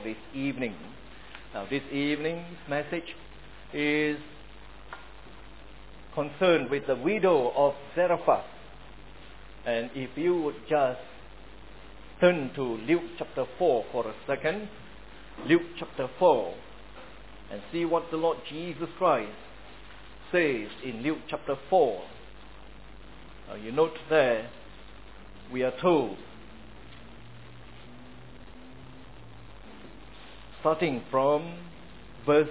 this evening. Now, this evening's message is concerned with the widow of Zarephath. And if you would just turn to Luke chapter 4 for a second, Luke chapter 4, and see what the Lord Jesus Christ says in Luke chapter 4. Now, you note there, we are told, starting from verse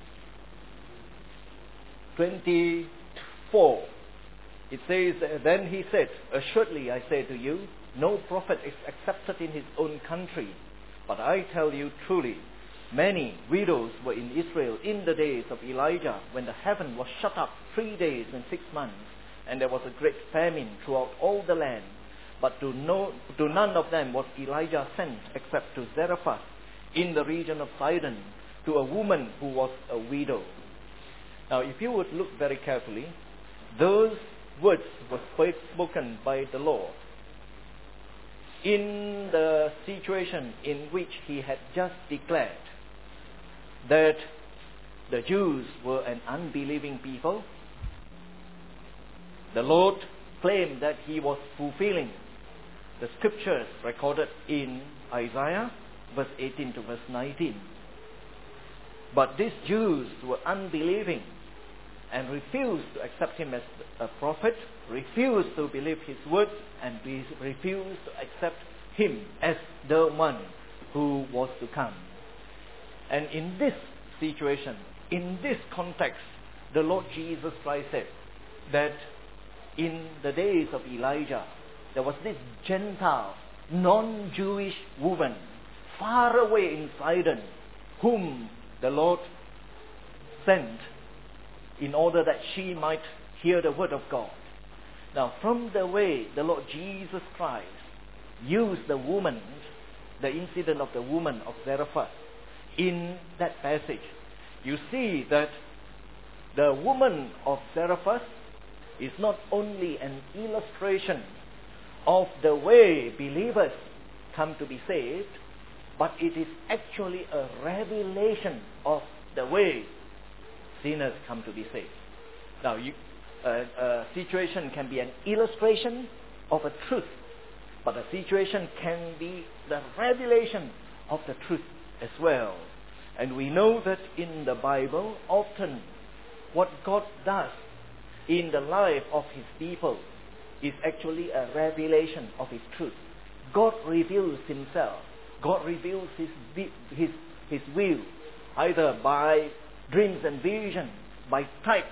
24, it says, "Then he said, Assuredly I say to you, no prophet is accepted in his own country. But I tell you truly, many widows were in Israel in the days of Elijah, when the heaven was shut up 3 days and 6 months, and there was a great famine throughout all the land. But to none of them was Elijah sent, except to Zarephath, in the region of Sidon, to a woman who was a widow." Now, if you would look very carefully, those words were spoken by the Lord in the situation in which he had just declared that the Jews were an unbelieving people. The Lord claimed that he was fulfilling the scriptures recorded in Isaiah, verse 18 to verse 19. But these Jews were unbelieving and refused to accept him as a prophet, refused to believe his words, and refused to accept him as the one who was to come. And in this situation, in this context, the Lord Jesus Christ said that in the days of Elijah, there was this Gentile, non-Jewish woman, far away in Sidon, whom the Lord sent in order that she might hear the word of God. Now, from the way the Lord Jesus Christ used the woman, the incident of the woman of Zarephath, in that passage, you see that the woman of Zarephath is not only an illustration of the way believers come to be saved, but it is actually a revelation of the way sinners come to be saved. Now, a situation can be an illustration of a truth, but a situation can be the revelation of the truth as well. And we know that in the Bible, often what God does in the life of his people is actually a revelation of his truth. God reveals himself. God reveals his will, either by dreams and vision, by types,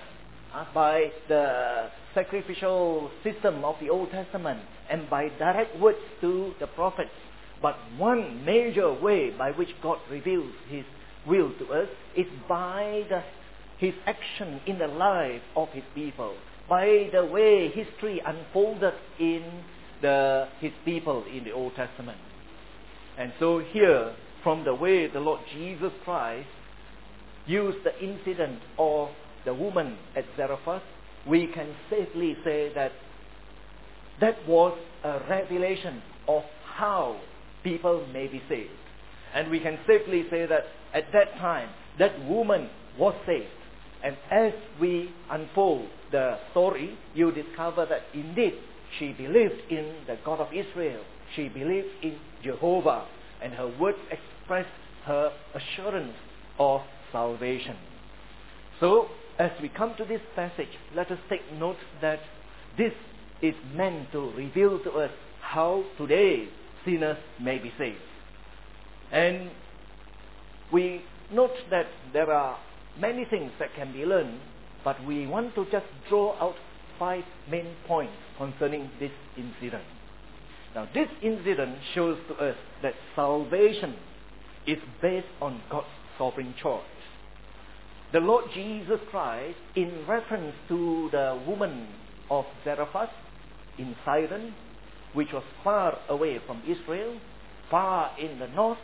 by the sacrificial system of the Old Testament, and by direct words to the prophets. But one major way by which God reveals his will to us is by his action in the life of his people, by the way history unfolded in his people in the Old Testament. And so here, from the way the Lord Jesus Christ used the incident of the woman at Zarephath, we can safely say that that was a revelation of how people may be saved. And we can safely say that at that time, that woman was saved. And as we unfold the story, you discover that indeed she believed in the God of Israel. She believed in Jehovah, and her words expressed her assurance of salvation. So, as we come to this passage, let us take note that this is meant to reveal to us how today sinners may be saved. And we note that there are many things that can be learned, but we want to just draw out 5 main points concerning this incident. Now, this incident shows to us that salvation is based on God's sovereign choice. The Lord Jesus Christ, in reference to the woman of Zarephath in Sidon, which was far away from Israel, far in the north,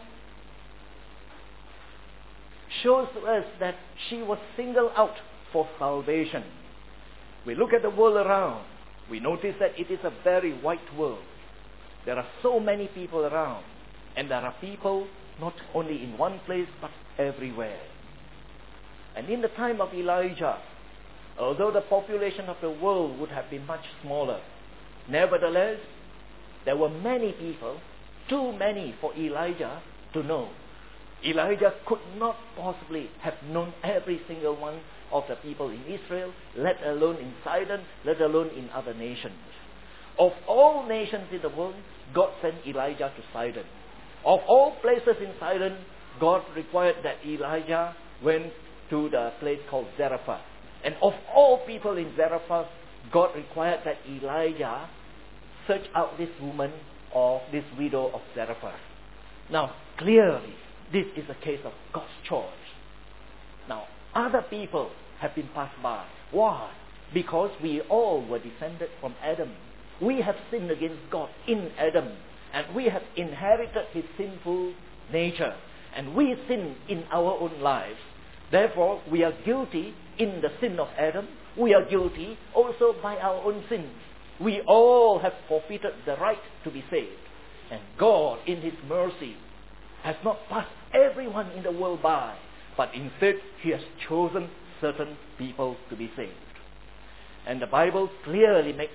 shows to us that she was singled out for salvation. We look at the world around, we notice that it is a very white world. There are so many people around, and there are people not only in one place, but everywhere. And in the time of Elijah, although the population of the world would have been much smaller, nevertheless, there were many people, too many for Elijah to know. Elijah could not possibly have known every single one of the people in Israel, let alone in Sidon, let alone in other nations. Of all nations in the world, God sent Elijah to Sidon. Of all places in Sidon, God required that Elijah went to the place called Zarephath. And of all people in Zarephath, God required that Elijah search out this woman or this widow of Zarephath. Now, clearly, this is a case of God's choice. Now, other people have been passed by. Why? Because we all were descended from Adam. We have sinned against God in Adam. And we have inherited his sinful nature. And we sin in our own lives. Therefore, we are guilty in the sin of Adam. We are guilty also by our own sins. We all have forfeited the right to be saved. And God, in his mercy, has not passed everyone in the world by, but instead he has chosen certain people to be saved. And the Bible clearly makes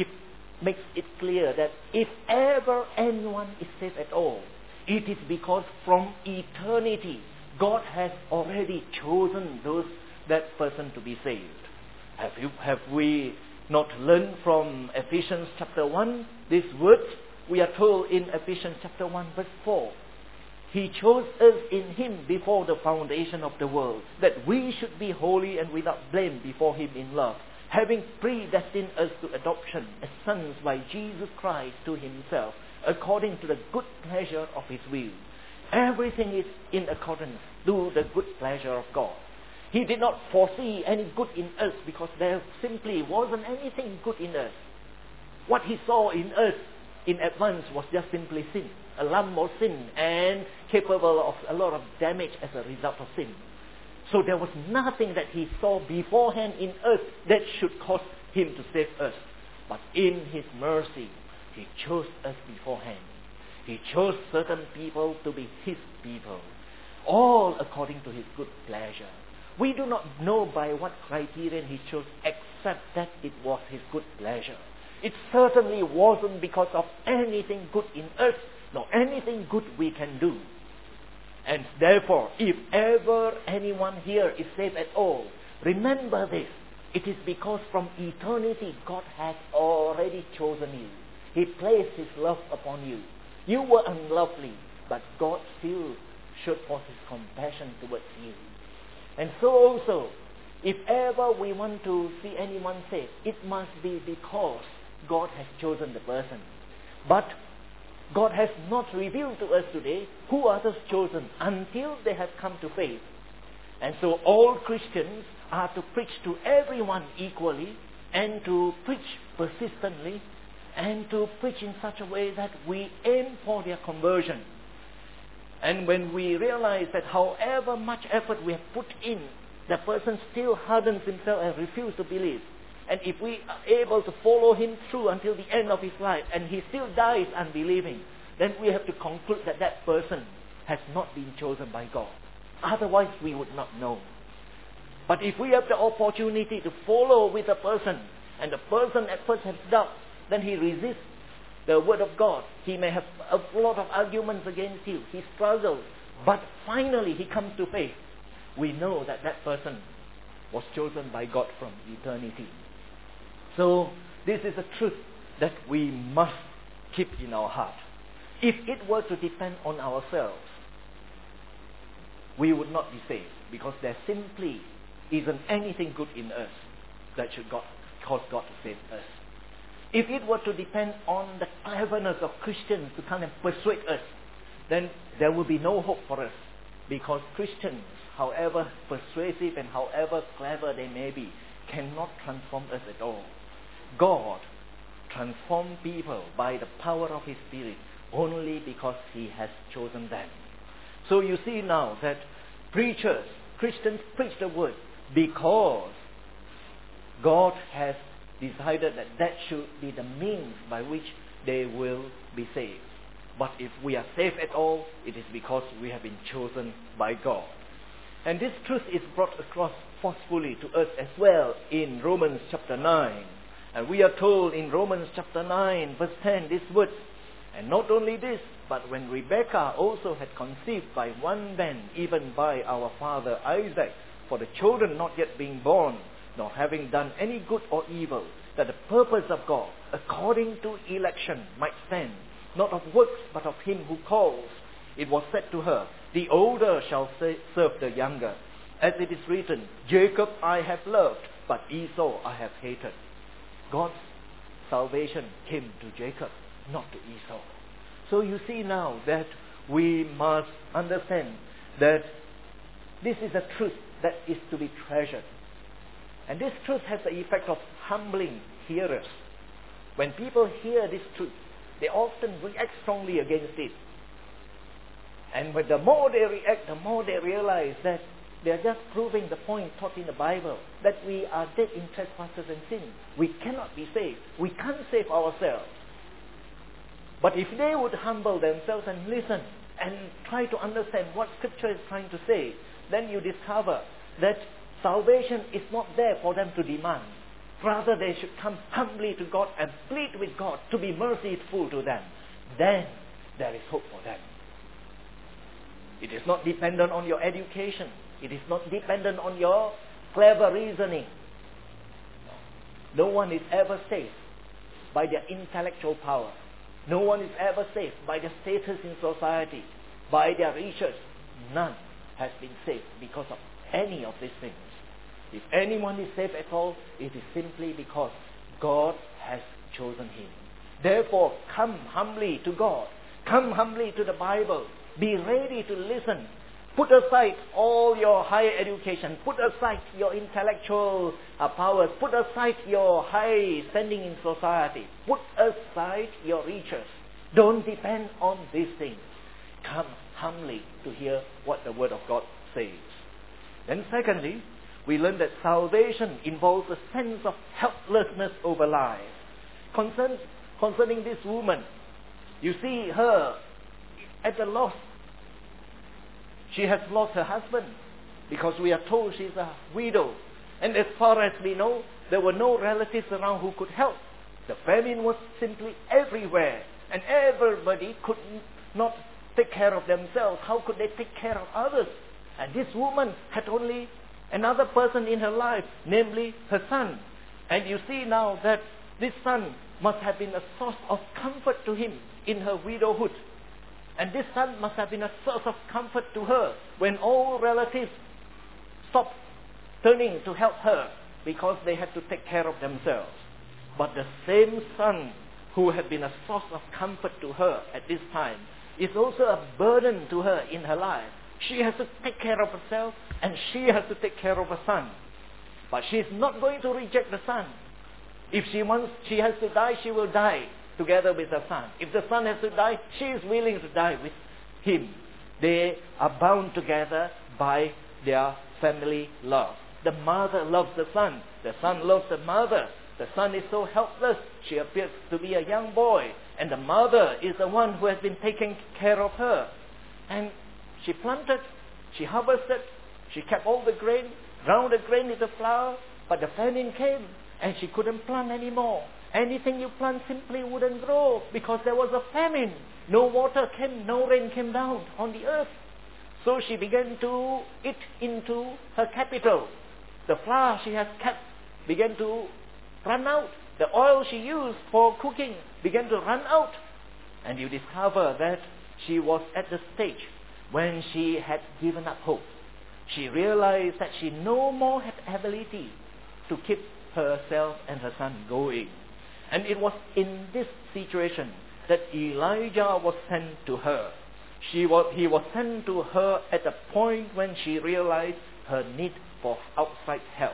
it clear that if ever anyone is saved at all, it is because from eternity God has already chosen that person to be saved. Have we not learned from Ephesians chapter 1 these words? We are told in Ephesians chapter 1 verse 4. He chose us in him before the foundation of the world, that we should be holy and without blame before him in love, having predestined us to adoption as sons by Jesus Christ to himself, according to the good pleasure of his will. Everything is in accordance to the good pleasure of God. He did not foresee any good in us because there simply wasn't anything good in us. What he saw in us in advance was just simply sin, a lump of sin, and capable of a lot of damage as a result of sin. So there was nothing that he saw beforehand in us that should cause him to save us. But in his mercy, he chose us beforehand. He chose certain people to be his people, all according to his good pleasure. We do not know by what criterion he chose, except that it was his good pleasure. It certainly wasn't because of anything good in us, nor anything good we can do. And therefore, if ever anyone here is saved at all, remember this. It is because from eternity God has already chosen you. He placed his love upon you. You were unlovely, but God still showed forth his compassion towards you. And so also, if ever we want to see anyone saved, it must be because God has chosen the person. But God has not revealed to us today who are those chosen until they have come to faith. And so all Christians are to preach to everyone equally, and to preach persistently, and to preach in such a way that we aim for their conversion. And when we realize that however much effort we have put in, the person still hardens himself and refuses to believe. And if we are able to follow him through until the end of his life, and he still dies unbelieving, then we have to conclude that that person has not been chosen by God. Otherwise, we would not know. But if we have the opportunity to follow with a person, and the person at first has doubt, then he resists the word of God. He may have a lot of arguments against you. He struggles. But finally, he comes to faith. We know that that person was chosen by God from eternity. So, this is a truth that we must keep in our heart. If it were to depend on ourselves, we would not be saved, because there simply isn't anything good in us that should cause God to save us. If it were to depend on the cleverness of Christians to come and persuade us, then there will be no hope for us, because Christians, however persuasive and however clever they may be, cannot transform us at all. God transforms people by the power of his Spirit only because he has chosen them. So you see now that Christians preach the word because God has decided that should be the means by which they will be saved. But if we are saved at all, it is because we have been chosen by God. And this truth is brought across forcefully to us as well in Romans chapter 9. And we are told in Romans chapter 9 verse 10 these words, "And not only this, but when Rebekah also had conceived by one man, even by our father Isaac, for the children not yet being born, nor having done any good or evil, that the purpose of God, according to election, might stand, not of works, but of him who calls. It was said to her, the older shall serve the younger. As it is written, Jacob I have loved, but Esau I have hated." God's salvation came to Jacob, not to Esau. So you see now that we must understand that this is a truth that is to be treasured. And this truth has the effect of humbling hearers. When people hear this truth, they often react strongly against it. And when the more they react, the more they realize that they are just proving the point taught in the Bible, that we are dead in trespasses and sins. We cannot be saved. We can't save ourselves. But if they would humble themselves and listen and try to understand what Scripture is trying to say, then you discover that salvation is not there for them to demand. Rather, they should come humbly to God and plead with God to be merciful to them. Then there is hope for them. It is not dependent on your education. It is not dependent on your clever reasoning. No one is ever saved by their intellectual power. No one is ever saved by their status in society, by their riches. None has been saved because of any of these things. If anyone is saved at all, it is simply because God has chosen him. Therefore, come humbly to God. Come humbly to the Bible. Be ready to listen. Put aside all your higher education. Put aside your intellectual powers. Put aside your high standing in society. Put aside your riches. Don't depend on these things. Come humbly to hear what the Word of God says. Then secondly, we learn that salvation involves a sense of helplessness over life. Concerning this woman, you see her at a loss. She has lost her husband because we are told she's a widow. And as far as we know, there were no relatives around who could help. The famine was simply everywhere. And everybody could not take care of themselves. How could they take care of others? And this woman had only another person in her life, namely her son. And you see now that this son must have been a source of comfort to him in her widowhood. And this son must have been a source of comfort to her when all relatives stopped turning to help her because they had to take care of themselves. But the same son who had been a source of comfort to her at this time is also a burden to her in her life. She has to take care of herself and she has to take care of her son. But she is not going to reject the son. If she has to die, she will die together with her son. If the son has to die, she is willing to die with him. They are bound together by their family love. The mother loves the son loves the mother. The son is so helpless, she appears to be a young boy, and the mother is the one who has been taking care of her. And she planted, she harvested, she kept all the grain, ground the grain into flour, but the famine came and she couldn't plant anymore. Anything you plant simply wouldn't grow because there was a famine. No water came, no rain came down on the earth. So she began to eat into her capital. The flour she has kept began to run out. The oil she used for cooking began to run out. And you discover that she was at the stage when she had given up hope. She realized that she no more had ability to keep herself and her son going. And it was in this situation that Elijah was sent to her. He was sent to her at a point when she realized her need for outside help.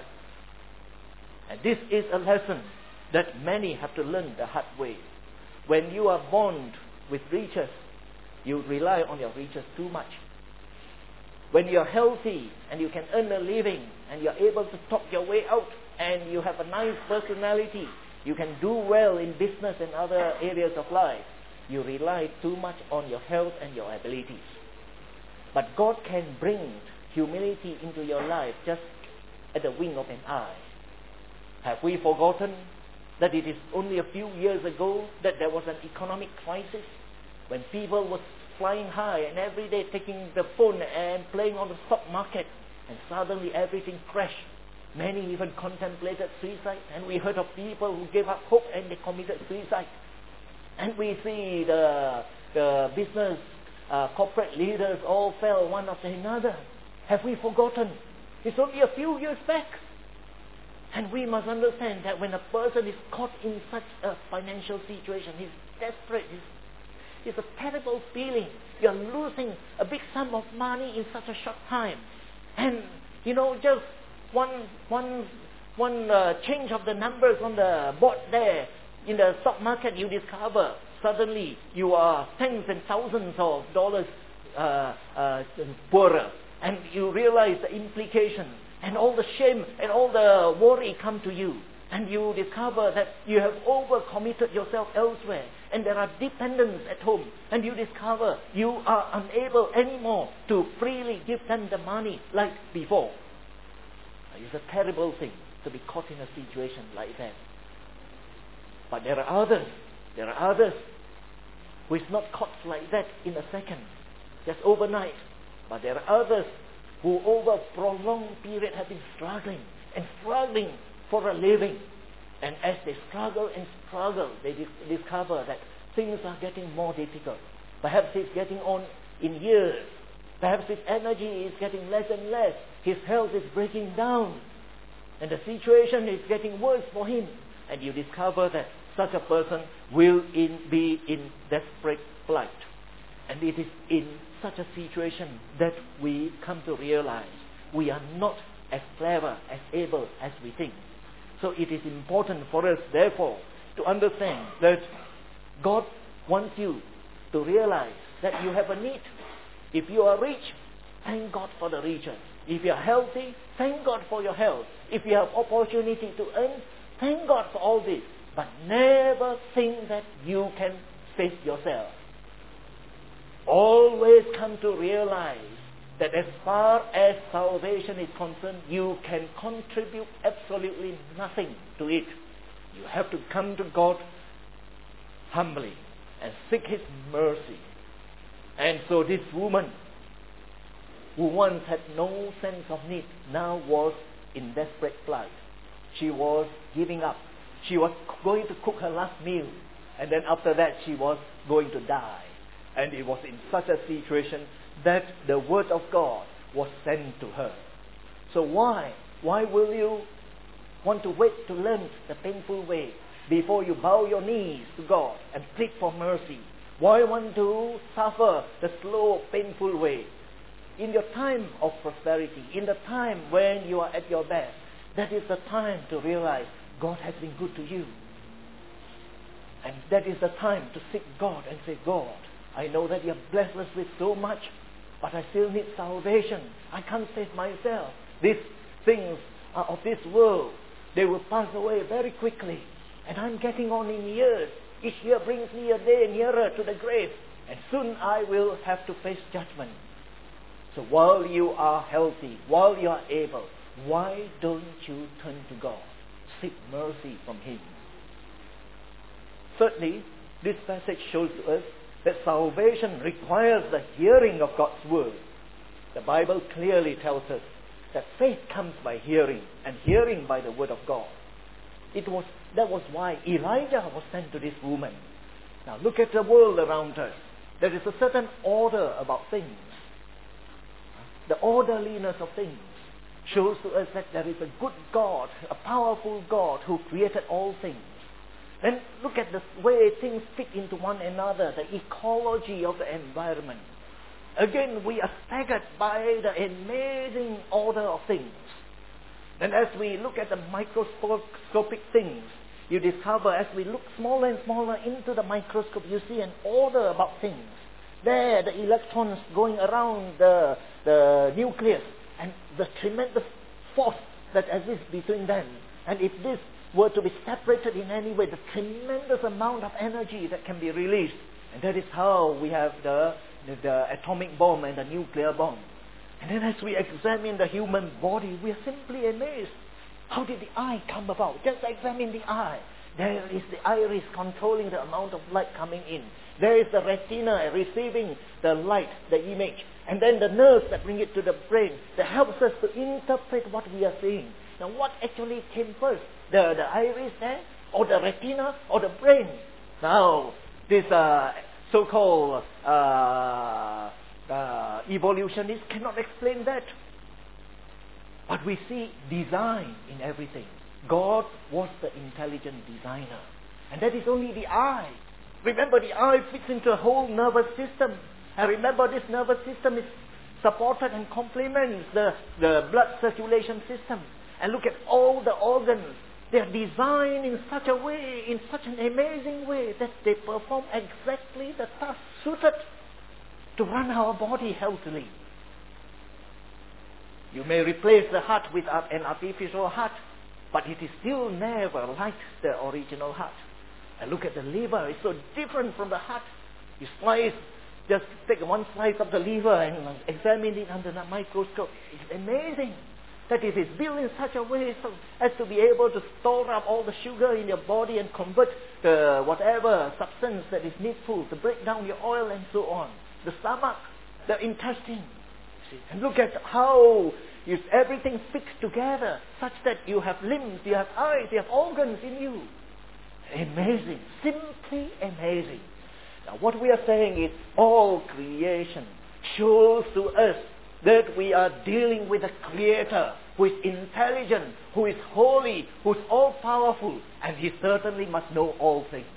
And this is a lesson that many have to learn the hard way. When you are born with riches, you rely on your riches too much. When you are healthy and you can earn a living and you are able to talk your way out and you have a nice personality, you can do well in business and other areas of life, you rely too much on your health and your abilities. But God can bring humility into your life just at the wink of an eye. Have we forgotten that it is only a few years ago that there was an economic crisis when people were flying high and every day taking the phone and playing on the stock market, and suddenly everything crashed. Many even contemplated suicide, and we heard of people who gave up hope and they committed suicide. And we see the business corporate leaders all fell one after another. Have we forgotten? It's only a few years back. And we must understand that when a person is caught in such a financial situation, he's desperate. It's a terrible feeling. You're losing a big sum of money in such a short time. And, just one change of the numbers on the board there in the stock market, you discover suddenly you are tens and thousands of dollars poorer. And you realize the implications. And all the shame and all the worry come to you. And you discover that you have overcommitted yourself elsewhere. And there are dependents at home. And you discover you are unable anymore to freely give them the money like before. It's a terrible thing to be caught in a situation like that. But there are others who is not caught like that in a second, just overnight. But there are others who over a prolonged period have been struggling for a living. And as they struggle, they discover that things are getting more difficult. Perhaps it's getting on in years. Perhaps his energy is getting less and less. His health is breaking down. And the is getting worse for him. And you discover that such a person will be in desperate plight. And it is in such a situation that we come to realize we are not as clever, as able as we think. So it is important for us, therefore, to understand that God wants you to realize that you have a need. If you are rich, thank God for the riches. If you are healthy, thank God for your health. If you have opportunity to earn, thank God for all this. But never think that you can save yourself. Always come to realize that as far as salvation is concerned, you can contribute absolutely nothing to it. You have to come to God humbly and seek His mercy. And so this woman, who once had no sense of need, now was in desperate plight. She was giving up. She was going to cook her last meal, and then after that she was going to die. And it was in such a situation that the word of God was sent to her. So why will you want to wait to learn the painful way before you bow your knees to God and plead for mercy? Why want to suffer the slow, painful way? In your time of prosperity, in the time when you are at your best, that is the time to realize God has been good to you. And that is the time to seek God and say, God, I know that you have blessed us with so much, but I still need salvation. I can't save myself. These things are of this world. They will pass away very quickly. And I'm getting on in years. Each year brings me a day nearer to the grave. And soon I will have to face judgment. So while you are healthy, while you are able, why don't you turn to God? Seek mercy from Him. Thirdly, this passage shows to us that salvation requires the hearing of God's word. The Bible clearly tells us that faith comes by hearing, and hearing by the word of God. That was why Elijah was sent to this woman. Now look at the world around us. There is a certain order about things. The orderliness of things shows to us that there is a good God, a powerful God who created all things. Then look at the way things fit into one another, the ecology of the environment. Again, we are staggered by the amazing order of things. And as we look at the microscopic things, you discover as we look smaller and smaller into the microscope, you see an order about things. There, the electrons going around the nucleus, and the tremendous force that exists between them. And if this were to be separated in any way, the tremendous amount of energy that can be released. And that is how we have the atomic bomb and the nuclear bomb. And then as we examine the human body, we are simply amazed. How did the eye come about? Just examine the eye. There is the iris controlling the amount of light coming in. There is the retina receiving the light, the image. And then the nerves that bring it to the brain that helps us to interpret what we are seeing. Now what actually came first? The iris there? Or the retina? Or the brain? Now, this so-called evolutionists cannot explain that. But we see design in everything. God was the intelligent designer. And that is only the eye. Remember, the eye fits into a whole nervous system. And remember, this nervous system is supported and complements the blood circulation system. And look at all the organs. They are designed in such a way, in such an amazing way, that they perform exactly the task suited to run our body healthily. You may replace the heart with an artificial heart, but it is still never like the original heart. And look at the liver, it's so different from the heart. You just take one slice of the liver and examine it under the microscope. It's amazing that it is built in such a way so as to be able to store up all the sugar in your body and convert the whatever substance that is needful to break down your oil and so on. The stomach, the intestine. See? And look at how everything fits together such that you have limbs, you have eyes, you have organs in you. Amazing. Simply amazing. Now what we are saying is all creation shows to us that we are dealing with a Creator who is intelligent, who is holy, who is all-powerful, and He certainly must know all things.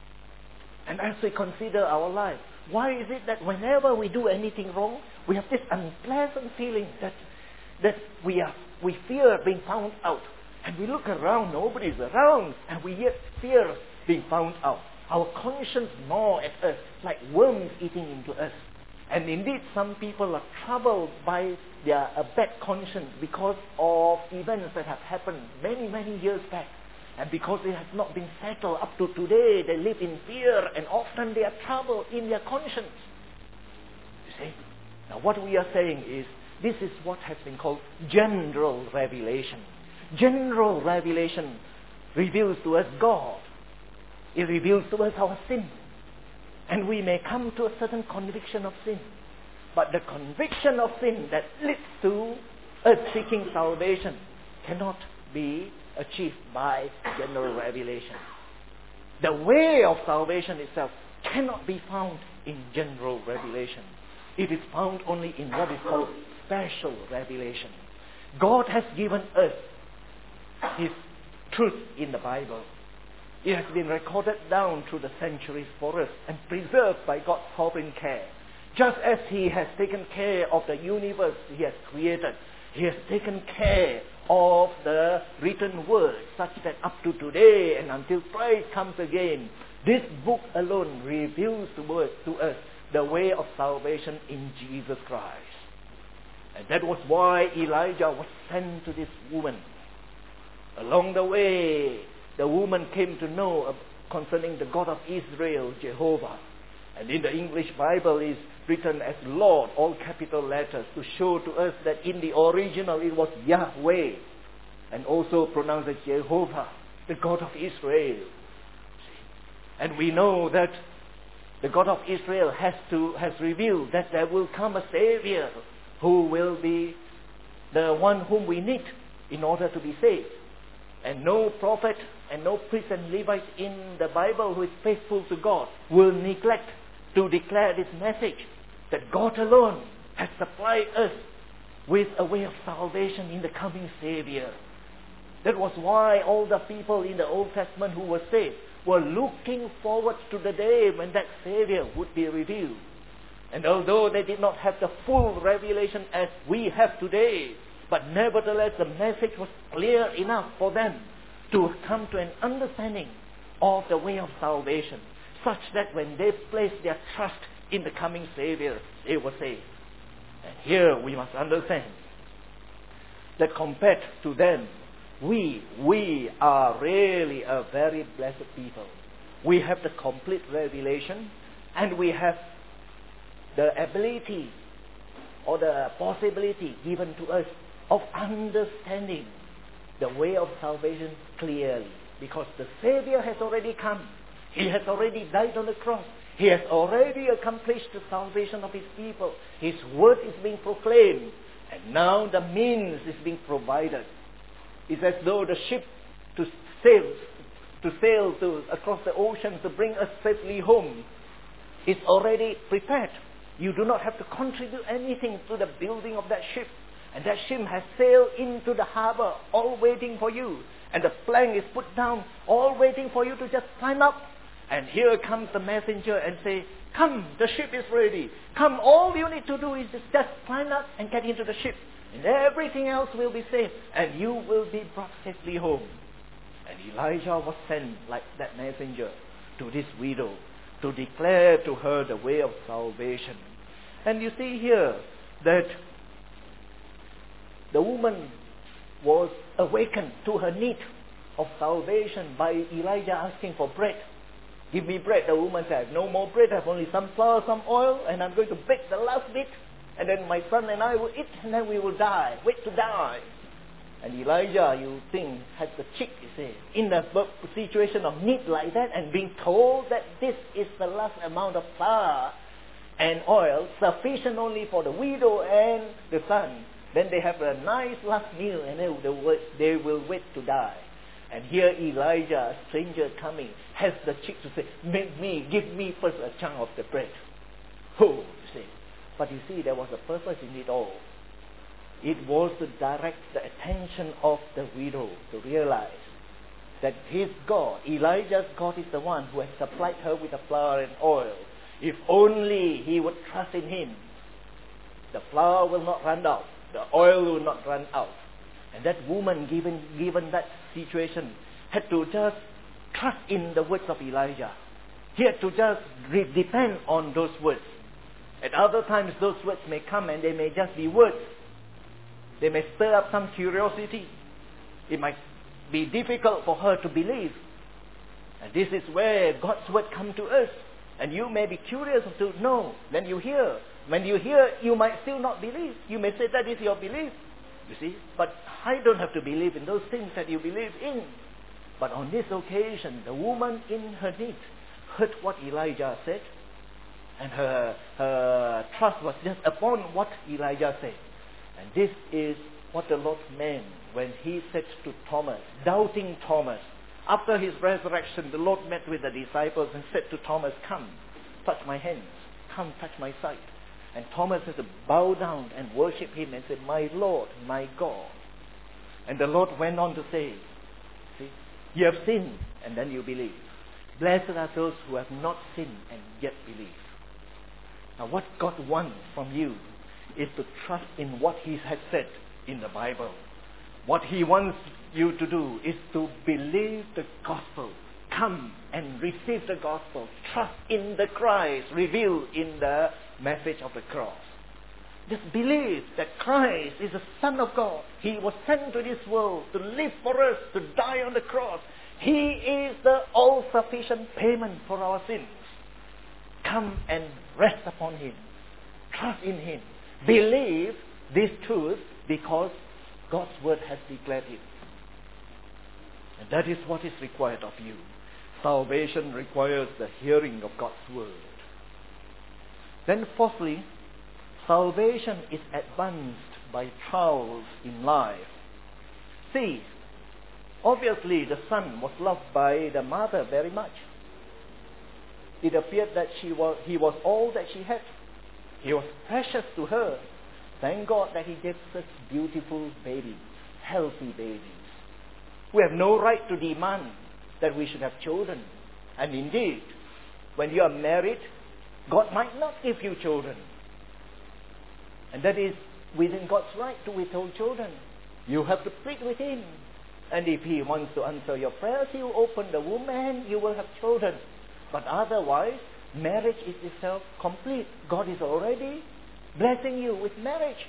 And as we consider our life, why is it that whenever we do anything wrong, we have this unpleasant feeling that we fear being found out? And we look around, nobody's around, and we yet fear being found out. Our conscience gnaw at us like worms eating into us. And indeed, some people are troubled by their bad conscience because of events that have happened many, many years back. And because it has not been settled up to today, they live in fear, and often they are troubled in their conscience. You see? Now what we are saying is, this is what has been called general revelation. General revelation reveals to us God. It reveals to us our sin. And we may come to a certain conviction of sin. But the conviction of sin that leads to us seeking salvation cannot be achieved by general revelation. The way of salvation itself cannot be found in general revelation. It is found only in what is called special revelation. God has given us His truth in the Bible. It has been recorded down through the centuries for us and preserved by God's sovereign care. Just as He has taken care of the universe He has created, He has taken care of the written word such that up to today and until Christ comes again, this book alone reveals to us the way of salvation in Jesus Christ. And that was why Elijah was sent to this woman. Along the way, the woman came to know concerning the God of Israel, Jehovah. And in the English Bible is written as Lord, all capital letters, to show to us that in the original it was Yahweh, and also pronounced as Jehovah, the God of Israel. And we know that the God of Israel has revealed that there will come a Savior who will be the one whom we need in order to be saved. And no prophet and no priest and Levite in the Bible who is faithful to God will neglect to declare this message, that God alone has supplied us with a way of salvation in the coming Savior. That was why all the people in the Old Testament who were saved were looking forward to the day when that Savior would be revealed. And although they did not have the full revelation as we have today, but nevertheless the message was clear enough for them to come to an understanding of the way of salvation, such that when they placed their trust in the coming Savior, they were saved. And here we must understand that compared to them, we are really a very blessed people. We have the complete revelation, And we have the ability or the possibility given to us of understanding the way of salvation clearly. Because the Savior has already come. He has already died on the cross. He has already accomplished the salvation of His people. His word is being proclaimed. And now the means is being provided. It's as though the ship to sail across the ocean to bring us safely home is already prepared. You do not have to contribute anything to the building of that ship. And that ship has sailed into the harbor, all waiting for you. And the plank is put down, all waiting for you to just climb up. And here comes the messenger and say, come, the ship is ready. Come, all you need to do is just climb up and get into the ship. And everything else will be safe. And you will be brought safely home. And Elijah was sent like that messenger to this widow to declare to her the way of salvation. And you see here that the woman was awakened to her need of salvation by Elijah asking for bread. Give me bread. The woman said, no more bread. I have only some flour, some oil, and I'm going to bake the last bit. And then my son and I will eat, and then we will die. Wait to die. And Elijah, you think, had the cheek, you say, in a situation of need like that, and being told that this is the last amount of flour and oil, sufficient only for the widow and the son. Then they have a nice last meal, and they will wait to die. And here Elijah, a stranger coming, has the cheek to say, give me first a chunk of the bread. Oh, you see. But you see, there was a purpose in it all. It was to direct the attention of the widow to realize that his God, Elijah's God, is the one who has supplied her with the flour and oil. If only he would trust in him, the flour will not run out, the oil will not run out. And that woman, given that situation, had to just trust in the words of Elijah. He had to just depend on those words. At other times, those words may come and they may just be words. They may stir up some curiosity. It might be difficult for her to believe. And this is where God's word comes to us. And you may be curious to know. Then you hear. When you hear, you might still not believe. You may say that is your belief. You see? But I don't have to believe in those things that you believe in. But on this occasion, the woman in her need heard what Elijah said. And her trust was just upon what Elijah said. And this is what the Lord meant when He said to Thomas, doubting Thomas. After His resurrection, the Lord met with the disciples and said to Thomas, come, touch my hands. Come, touch my side. And Thomas had to bow down and worship Him and say, my Lord, my God. And the Lord went on to say, see, you have sinned and then you believe. Blessed are those who have not sinned and yet believe. Now what God wants from you is to trust in what He has said in the Bible. What He wants you to do is to believe the gospel. Come and receive the gospel. Trust in the Christ revealed in the message of the cross. Just believe that Christ is the Son of God. He was sent to this world to live for us, to die on the cross. He is the all-sufficient payment for our sins. Come and rest upon Him. Trust in Him. Believe this truth because God's word has declared it. And that is what is required of you. Salvation requires the hearing of God's word. Then fourthly, salvation is advanced by trials in life. See, obviously the son was loved by the mother very much. It appeared that he was all that she had. He was precious to her. Thank God that He gave such beautiful babies, healthy babies. We have no right to demand that we should have children. And indeed, when you are married, God might not give you children. And that is within God's right to withhold children. You have to plead with Him. And if He wants to answer your prayers, He will open the womb and you will have children. But otherwise, marriage is itself complete. God is already blessing you with marriage.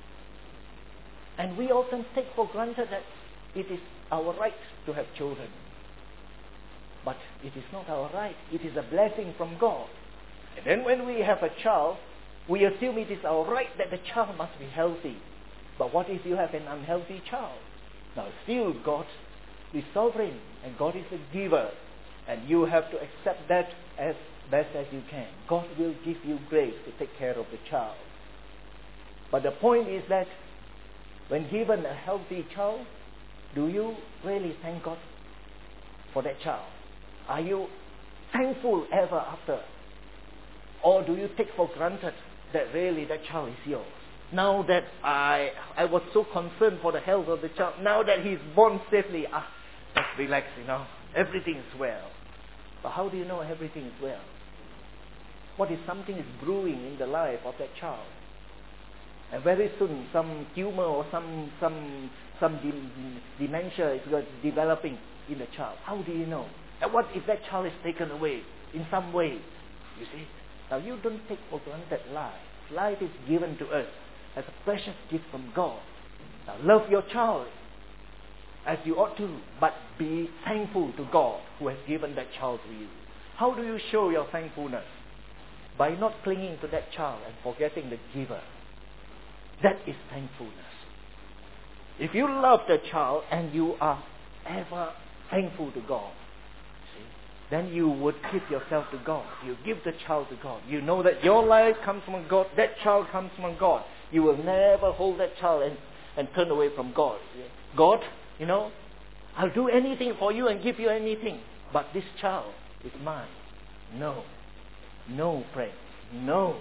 And we often take for granted that it is our right to have children. But it is not our right. It is a blessing from God. And then when we have a child, we assume it is our right that the child must be healthy. But what if you have an unhealthy child? Now still God is sovereign and God is a giver. And you have to accept that as best as you can. God will give you grace to take care of the child. But the point is that when given a healthy child, do you really thank God for that child? Are you thankful ever after? Or do you take for granted that really that child is yours? Now that I was so concerned for the health of the child, now that he's born safely, just relax, everything is well. But how do you know everything is well? What if something is brewing in the life of that child? And very soon some tumor or some dementia is developing in the child. How do you know? And what if that child is taken away in some way? You see? Now you don't take for granted life. Life is given to us as a precious gift from God. Now love your child as you ought to, but be thankful to God who has given that child to you. How do you show your thankfulness? By not clinging to that child and forgetting the giver. That is thankfulness. If you love the child and you are ever thankful to God, then you would give yourself to God. You give the child to God. You know that your life comes from God. That child comes from God. You will never hold that child and turn away from God. God, I'll do anything for you and give you anything. But this child is mine. No. No, friends. No.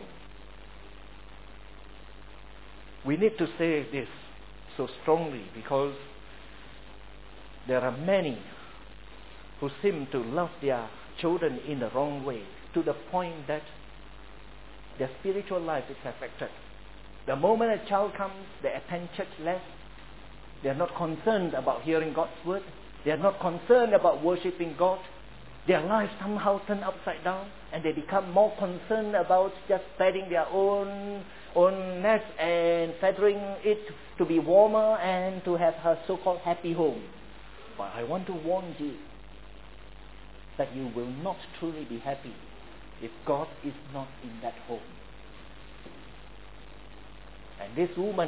We need to say this so strongly because there are many who seem to love their children in the wrong way, to the point that their spiritual life is affected. The moment a child comes, they attend church less. They are not concerned about hearing God's word. They are not concerned about worshipping God. Their lives somehow turn upside down, and they become more concerned about just feeding their own nest and feathering it to be warmer and to have a so-called happy home. But I want to warn you that you will not truly be happy if God is not in that home. And this woman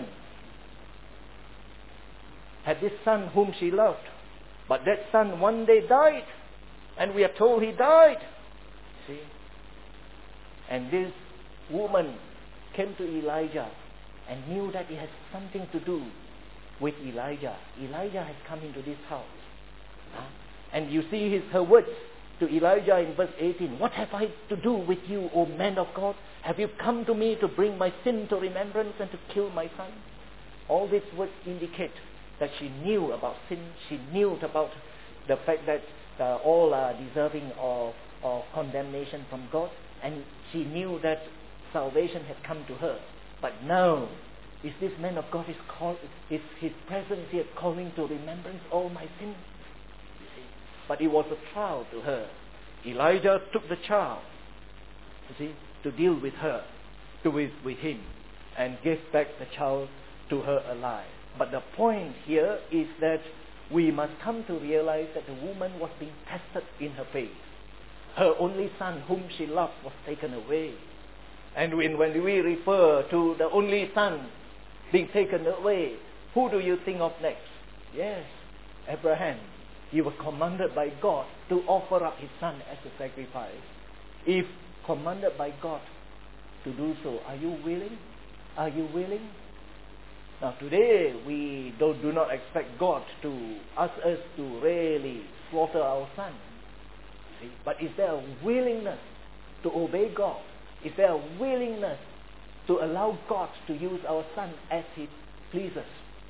had this son whom she loved, but that son one day died, and we are told he died. See? And this woman came to Elijah and knew that it had something to do with Elijah. Elijah has come into this house. And you see her words to Elijah in verse 18. What have I to do with you, O man of God? Have you come to me to bring my sin to remembrance and to kill my son? All these words indicate that she knew about sin. She knew about the fact that all are deserving of condemnation from God. And she knew that salvation had come to her. But now, is this man of God is his presence here calling to remembrance all my sins? But it was a trial to her. Elijah took the child, to deal with her, with him, and gave back the child to her alive. But the point here is that we must come to realize that the woman was being tested in her faith. Her only son, whom she loved, was taken away. And when we refer to the only son being taken away, who do you think of next? Yes, Abraham. He was commanded by God to offer up his son as a sacrifice. If commanded by God to do so, are you willing? Are you willing? Now today, we do not expect God to ask us to really slaughter our son. See? But is there a willingness to obey God? Is there a willingness to allow God to use our son as He pleases?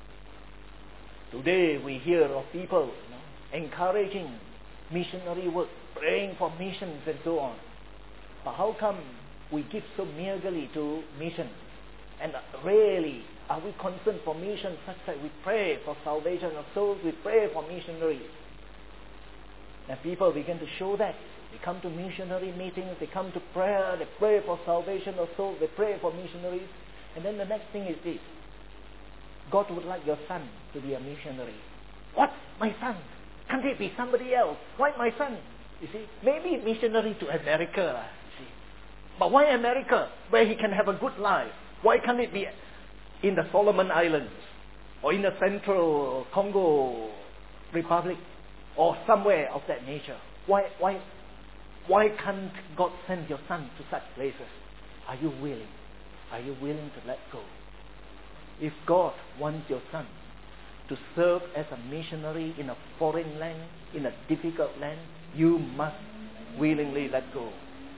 Today we hear of people encouraging missionary work, praying for missions and so on. But how come we give so meagerly to missions? And really, are we concerned for missions such that we pray for salvation of souls, we pray for missionaries? And people begin to show that. They come to missionary meetings, they come to prayer, they pray for salvation of souls, they pray for missionaries. And then the next thing is this. God would like your son to be a missionary. What? My son? Can't it be somebody else? Why my son? You see, maybe missionary to America. See. But why America, where he can have a good life? Why can't it be in the Solomon Islands or in the Central Congo Republic or somewhere of that nature? Why can't God send your son to such places? Are you willing? Are you willing to let go? If God wants your son to serve as a missionary in a foreign land, in a difficult land, you must willingly let go.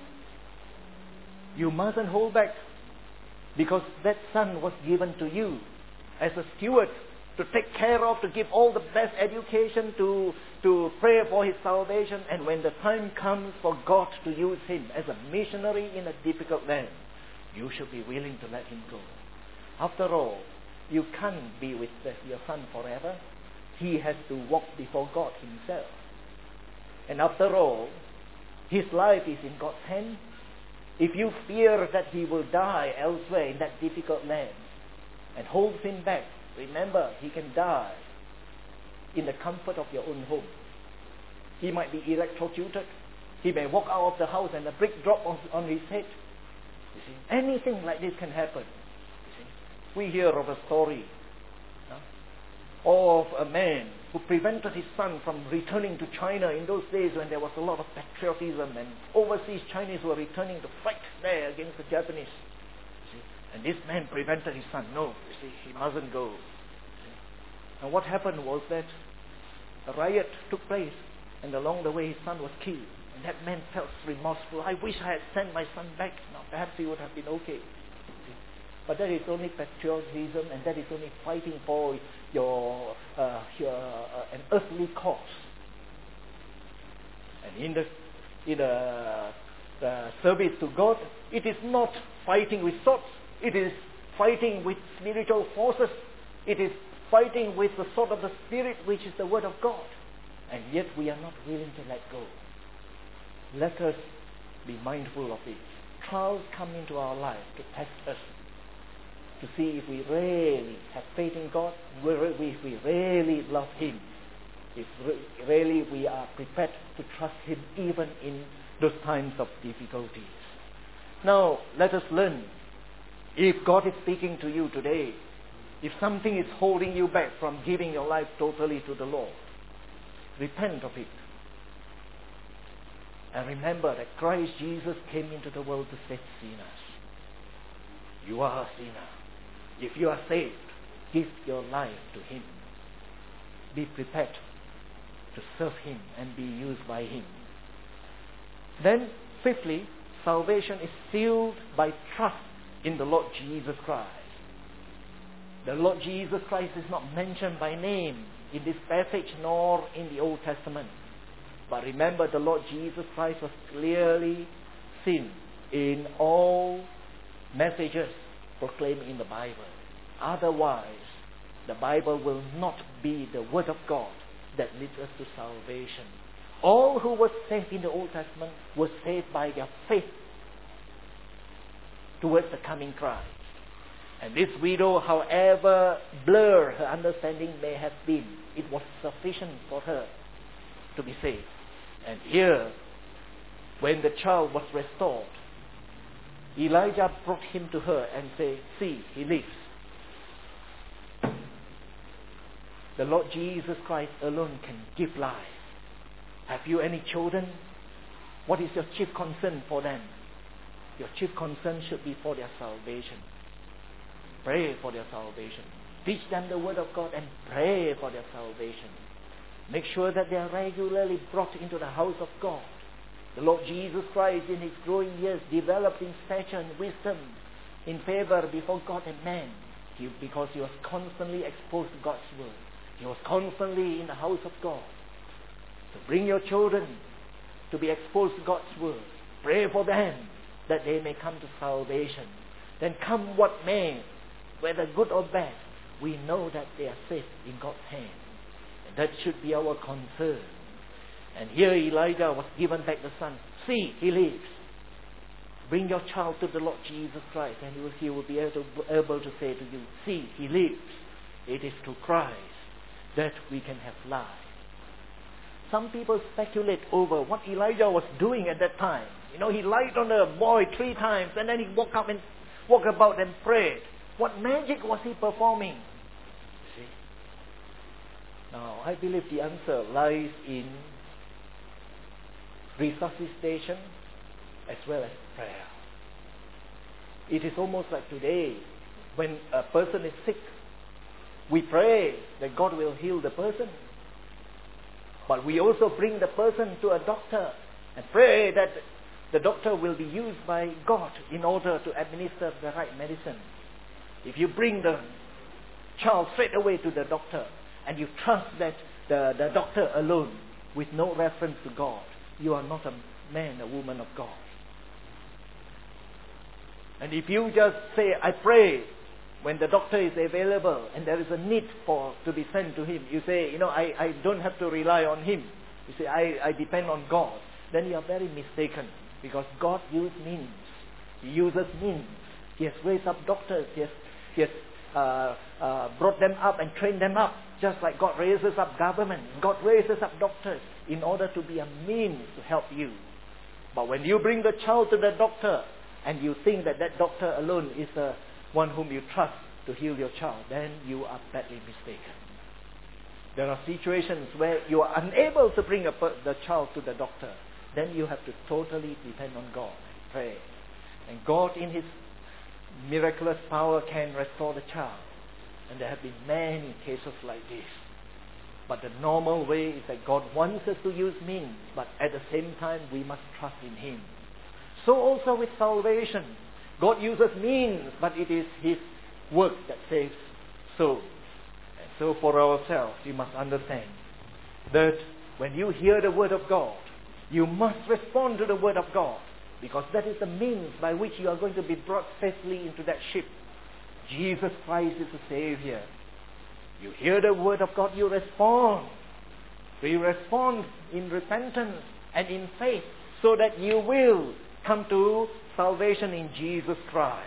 You mustn't hold back, because that son was given to you as a steward to take care of, to give all the best education, to pray for his salvation. And when the time comes for God to use him as a missionary in a difficult land, you should be willing to let him go. After all, you can't be with your son forever. He has to walk before God himself. And after all, his life is in God's hand. If you fear that he will die elsewhere in that difficult land and holds him back, remember, he can die in the comfort of your own home. He might be electrocuted. He may walk out of the house and a brick drop on his head. You see, anything like this can happen. You see, we hear of a story of a man who prevented his son from returning to China in those days when there was a lot of patriotism and overseas Chinese were returning to fight there against the Japanese. You see, and this man prevented his son. No, you see, he mustn't go. And what happened was that a riot took place, and along the way his son was killed. And that man felt remorseful. I wish I had sent my son back. Now perhaps he would have been okay. But that is only patriotism, and that is only fighting for an earthly cause. And in the service to God, it is not fighting with swords. It is fighting with spiritual forces. It is fighting with the sword of the Spirit, which is the Word of God. And yet we are not willing to let go. Let us be mindful of this. Trials come into our life to test us, to see if we really have faith in God, if we really love Him, if really we are prepared to trust Him even in those times of difficulties. Now, let us learn. If God is speaking to you today, if something is holding you back from giving your life totally to the Lord, repent of it. And remember that Christ Jesus came into the world to save sinners. You are a sinner. If you are saved, give your life to Him. Be prepared to serve Him and be used by Him. Then, fifthly, salvation is sealed by trust in the Lord Jesus Christ. The Lord Jesus Christ is not mentioned by name in this passage nor in the Old Testament. But remember, the Lord Jesus Christ was clearly seen in all messages proclaimed in the Bible. Otherwise, the Bible will not be the Word of God that leads us to salvation. All who were saved in the Old Testament were saved by their faith towards the coming Christ. And this widow, however blurred her understanding may have been, it was sufficient for her to be saved. And here, when the child was restored, Elijah brought him to her and said, "See, he lives." The Lord Jesus Christ alone can give life. Have you any children? What is your chief concern for them? Your chief concern should be for their salvation. Pray for their salvation. Teach them the Word of God and pray for their salvation. Make sure that they are regularly brought into the house of God. The Lord Jesus Christ, in His growing years, developed in stature and wisdom, in favor before God and man, because He was constantly exposed to God's Word. He was constantly in the house of God. So bring your children to be exposed to God's Word. Pray for them that they may come to salvation. Then come what may, whether good or bad, we know that they are safe in God's hand. And that should be our concern. And here Elijah was given back the son. See, he lives. Bring your child to the Lord Jesus Christ, and he will be able to say to you, see, he lives. It is through Christ that we can have life. some people speculate over what Elijah was doing at that time. He lied on the boy 3 times and then he walked about and prayed. What magic was he performing? See? Now, I believe the answer lies in resuscitation as well as prayer. It is almost like today, when a person is sick, we pray that God will heal the person. But we also bring the person to a doctor and pray that the doctor will be used by God in order to administer the right medicine. If you bring the child straight away to the doctor and you trust that the doctor alone with no reference to God, you are not a man, a woman of God. And if you just say, I pray, when the doctor is available and there is a need to be sent to him, you say, I don't have to rely on him. You say, I depend on God. Then you are very mistaken, because God uses means. He uses means. He has raised up doctors. He has brought them up and trained them up, just like God raises up government. God raises up doctors in order to be a means to help you. But when you bring the child to the doctor and you think that doctor alone is the one whom you trust to heal your child, then you are badly mistaken. There are situations where you are unable to bring the child to the doctor. Then you have to totally depend on God and pray. And God in His miraculous power can restore the child. And there have been many cases like this. But the normal way is that God wants us to use means, but at the same time we must trust in Him. So also with salvation. God uses means, but it is His work that saves souls. And so for ourselves, we must understand that when you hear the Word of God, you must respond to the Word of God, because that is the means by which you are going to be brought safely into that ship. Jesus Christ is the Savior. You hear the Word of God, you respond. You respond in repentance and in faith, so that you will come to salvation in Jesus Christ.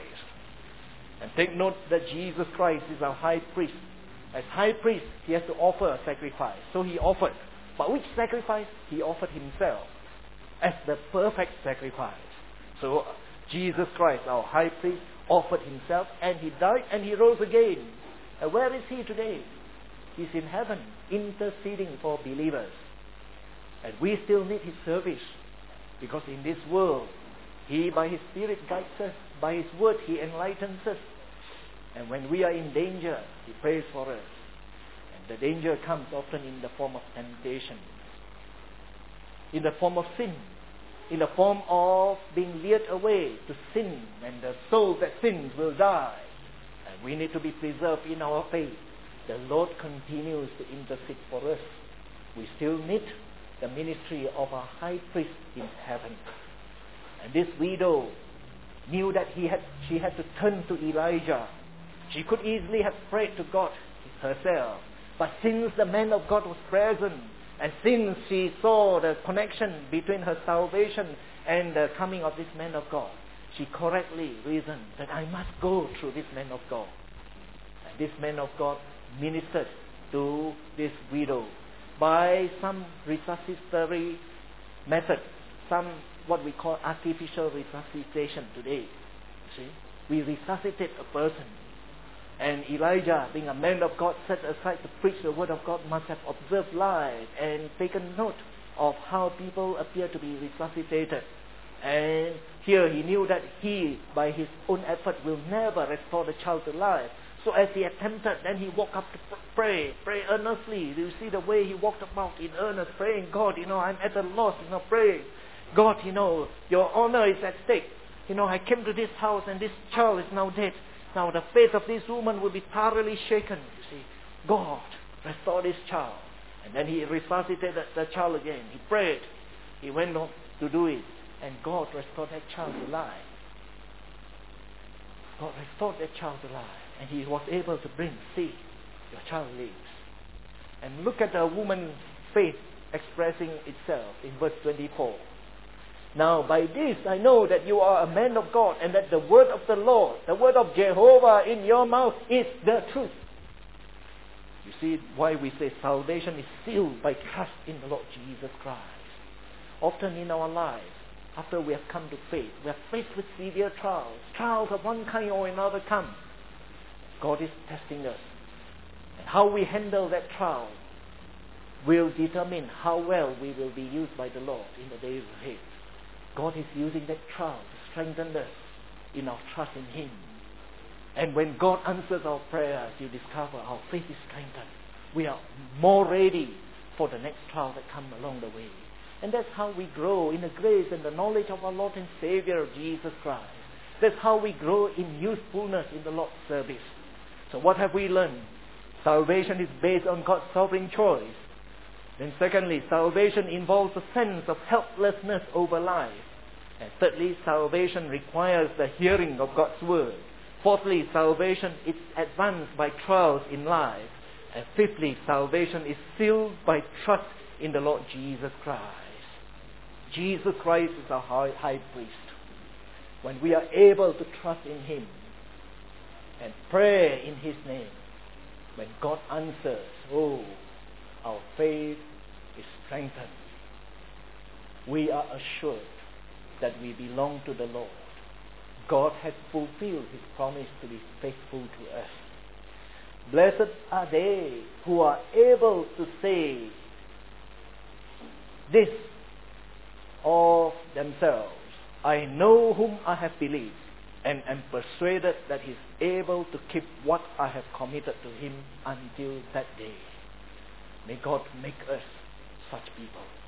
And take note that Jesus Christ is our high priest. As high priest, He has to offer a sacrifice. So He offered. But which sacrifice? He offered Himself as the perfect sacrifice. So Jesus Christ, our high priest, offered Himself, and He died and He rose again. And where is He today? He's in heaven, interceding for believers. And we still need His service, because in this world, He by His Spirit guides us. By His Word He enlightens us. And when we are in danger, He prays for us. And the danger comes often in the form of temptation, in the form of sin, in the form of being lured away to sin, and the soul that sins will die. And we need to be preserved in our faith. The Lord continues to intercede for us. We still need the ministry of our high priest in heaven. And this widow knew that she had to turn to Elijah. She could easily have prayed to God herself. But since the man of God was present, and since she saw the connection between her salvation and the coming of this man of God, she correctly reasoned that I must go through this man of God. And this man of God ministered to this widow by some resuscitatory method, some what we call artificial resuscitation today. See, we resuscitate a person. And Elijah, being a man of God, set aside to preach the Word of God, must have observed life and taken note of how people appear to be resuscitated. And here he knew that he, by his own effort, will never restore the child to life. So as he attempted, then he walked up to pray earnestly. You see the way he walked about in earnest, praying, God, I'm at a loss, pray. God, your honor is at stake. I came to this house and this child is now dead. Now the faith of this woman will be thoroughly shaken. You see, God, restore this child. And then he resuscitated the child again. He prayed. He went on to do it. And God restored that child to life. God restored that child to life. And he was able to see, your child lives. And look at the woman's faith expressing itself in verse 24. Now by this I know that you are a man of God, and that the word of the Lord, the word of Jehovah in your mouth is the truth. You see why we say salvation is sealed by trust in the Lord Jesus Christ. Often in our lives, after we have come to faith, we are faced with severe trials. Trials of one kind or another come. God is testing us. And how we handle that trial will determine how well we will be used by the Lord in the days ahead. God is using that trial to strengthen us in our trust in Him. And when God answers our prayers, you discover our faith is strengthened. We are more ready for the next trial that comes along the way. And that's how we grow in the grace and the knowledge of our Lord and Savior, Jesus Christ. That's how we grow in usefulness in the Lord's service. So what have we learned? Salvation is based on God's sovereign choice. Then secondly, salvation involves a sense of helplessness over life. And thirdly, salvation requires the hearing of God's word. Fourthly, salvation is advanced by trials in life. And fifthly, salvation is sealed by trust in the Lord Jesus Christ. Jesus Christ is our high priest. When we are able to trust in Him and pray in His name, when God answers, our faith is strengthened. We are assured that we belong to the Lord. God has fulfilled His promise to be faithful to us. Blessed are they who are able to say this of themselves: I know whom I have believed, and am persuaded that He is able to keep what I have committed to Him until that day. May God make us such people.